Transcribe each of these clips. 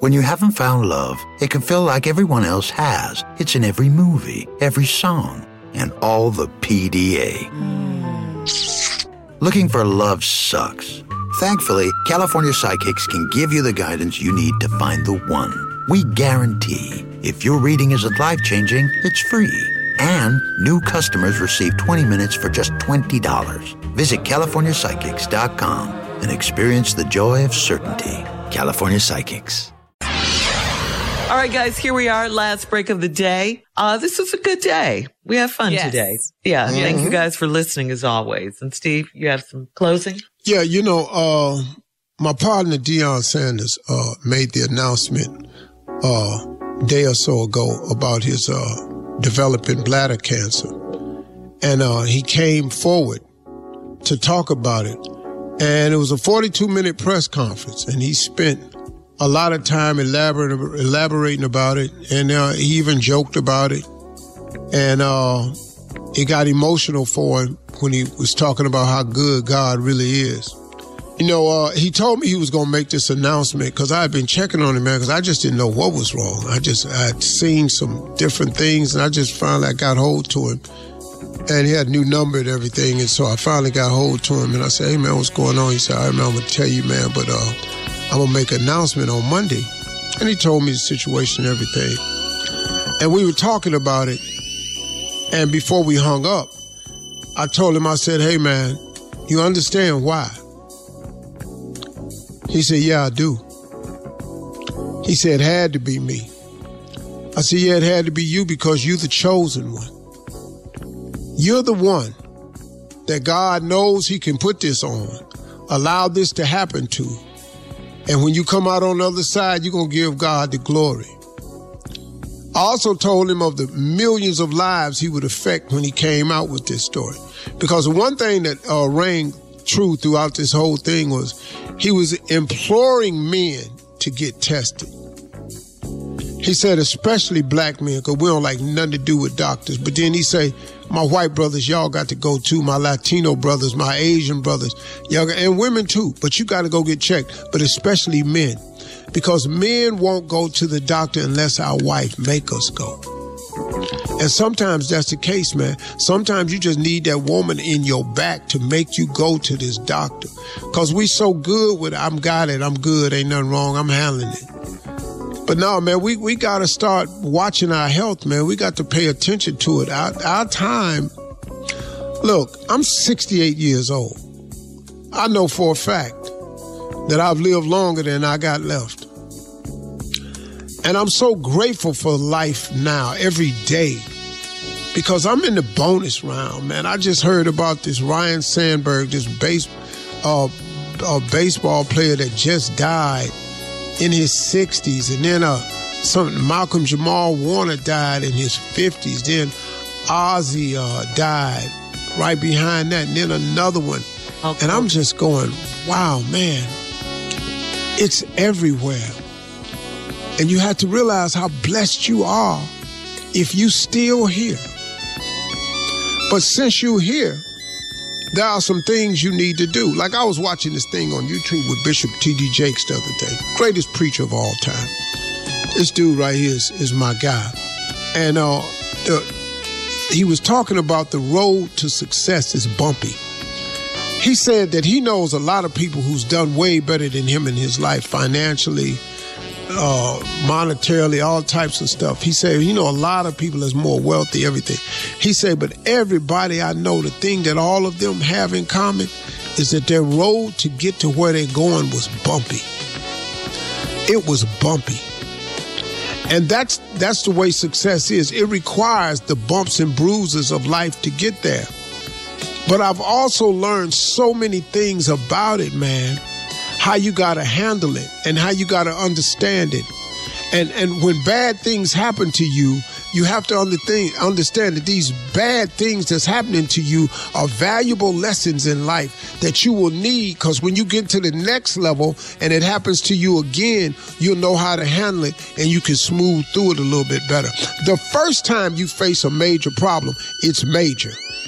When you haven't found love, it can feel like everyone else has. It's in every movie, every song, and all the PDA. Looking for love sucks. Thankfully, California Psychics can give you the guidance you need to find the one. We guarantee if your reading isn't life-changing, it's free. And new customers receive 20 minutes for just $20. Visit CaliforniaPsychics.com and experience the joy of certainty. California Psychics. All right, guys, here we are. Last break of the day. This was a good day. We have fun today. Yeah. Mm-hmm. Thank you guys for listening as always. And Steve, you have some closing? Yeah. My partner, Deion Sanders, made the announcement, a day or so ago about his, developing bladder cancer. And, he came forward to talk about it. And it was a 42-minute press conference, and he spent a lot of time elaborating about it, and he even joked about it. And it got emotional for him when he was talking about how good God really is. He told me he was going to make this announcement because I had been checking on him, man, because I just didn't know what was wrong. I had seen some different things, and I just finally got hold to him. And he had a new number and everything, and so I finally got hold to him, and I said, hey, man, what's going on? He said, all right, man, I'm going to tell you, man, but I'm going to make an announcement on Monday. And he told me the situation and everything. And we were talking about it, and before we hung up, I told him, I said, hey, man, you understand why? He said, yeah, I do. He said, it had to be me. I said, yeah, it had to be you because you're the chosen one. You're the one that God knows he can put this on, allow this to happen to. And when you come out on the other side, you're going to give God the glory. I also told him of the millions of lives he would affect when he came out with this story. Because one thing that rang true throughout this whole thing was he was imploring men to get tested. He said, especially black men, because we don't like nothing to do with doctors. But then he say, my white brothers, y'all got to go too. My Latino brothers, my Asian brothers, y'all, and women too. But you got to go get checked, but especially men. Because men won't go to the doctor unless our wife make us go. And sometimes that's the case, man. Sometimes you just need that woman in your back to make you go to this doctor. Because we so good with, I'm got it, I'm good, ain't nothing wrong, I'm handling it. But no, man, we got to start watching our health, man. We got to pay attention to it. Our time, look, I'm 68 years old. I know for a fact that I've lived longer than I got left. And I'm so grateful for life now, every day, because I'm in the bonus round, man. I just heard about this Ryan Sandberg, this baseball player that just died in his 60s. And then Malcolm Jamal Warner died in his 50s. Then Ozzy died right behind that. And then another one. Okay. And I'm just going, wow, man, it's everywhere. And you have to realize how blessed you are if you still here. But since you're here, there are some things you need to do. Like I was watching this thing on YouTube with Bishop T.D. Jakes the other day. Greatest preacher of all time. This dude right here is my guy. And he was talking about the road to success is bumpy. He said that he knows a lot of people who's done way better than him in his life financially, monetarily, all types of stuff. He said, a lot of people that's more wealthy, everything. He said, but everybody I know, the thing that all of them have in common is that their road to get to where they're going was bumpy. It was bumpy. And that's the way success is. It requires the bumps and bruises of life to get there. But I've also learned so many things about it, man. How you got to handle it and how you got to understand it. And when bad things happen to you, you have to understand that these bad things that's happening to you are valuable lessons in life that you will need, because when you get to the next level and it happens to you again, you'll know how to handle it and you can smooth through it a little bit better. The first time you face a major problem, it's major.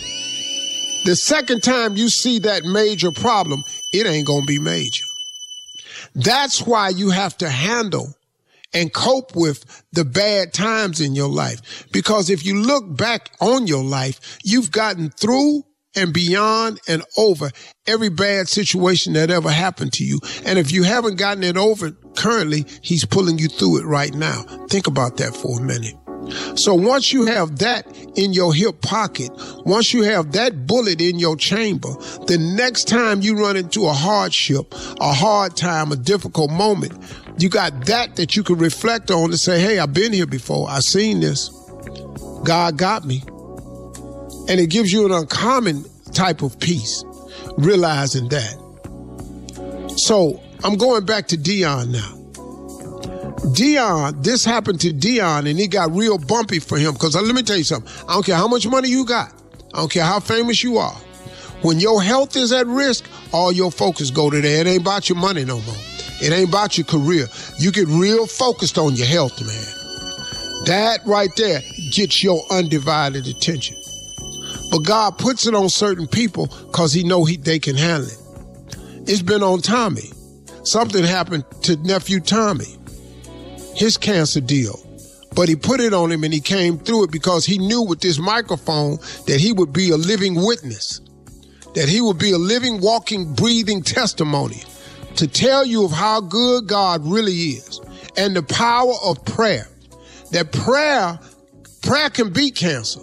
The second time you see that major problem, it ain't going to be major. That's why you have to handle and cope with the bad times in your life. Because if you look back on your life, you've gotten through and beyond and over every bad situation that ever happened to you. And if you haven't gotten it over currently, he's pulling you through it right now. Think about that for a minute. So once you have that in your hip pocket, once you have that bullet in your chamber, the next time you run into a hardship, a hard time, a difficult moment, you got that you can reflect on to say, hey, I've been here before. I've seen this. God got me. And it gives you an uncommon type of peace, realizing that. So I'm going back to Dion now. Dion, this happened to Dion, and it got real bumpy for him. Because let me tell you something. I don't care how much money you got. I don't care how famous you are. When your health is at risk, all your focus go to there. It ain't about your money no more. It ain't about your career. You get real focused on your health, man. That right there gets your undivided attention. But God puts it on certain people because he know they can handle it. It's been on Tommy. Something happened to nephew Tommy, his cancer deal. But he put it on him and he came through it because he knew with this microphone that he would be a living witness, that he would be a living, walking, breathing testimony to tell you of how good God really is and the power of prayer. That prayer can beat cancer.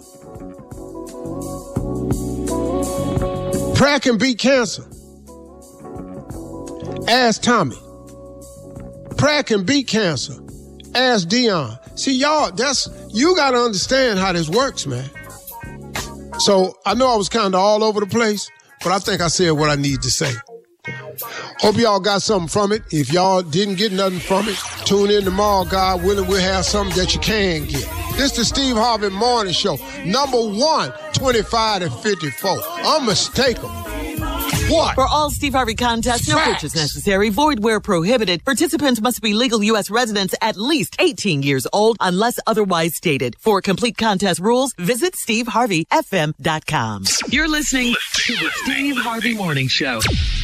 Prayer can beat cancer. Ask Tommy. Prayer can beat cancer. Ask Dion. See, y'all, you got to understand how this works, man. So I know I was kind of all over the place, but I think I said what I need to say. Hope y'all got something from it. If y'all didn't get nothing from it, tune in tomorrow. God willing, we'll have something that you can get. This is the Steve Harvey Morning Show. Number 1, 25 to 54. Unmistakable. What? For all Steve Harvey contests, no purchase necessary, void where prohibited. Participants must be legal U.S. residents at least 18 years old unless otherwise stated. For complete contest rules, visit SteveHarveyFM.com. You're listening to the Steve Harvey Morning Show.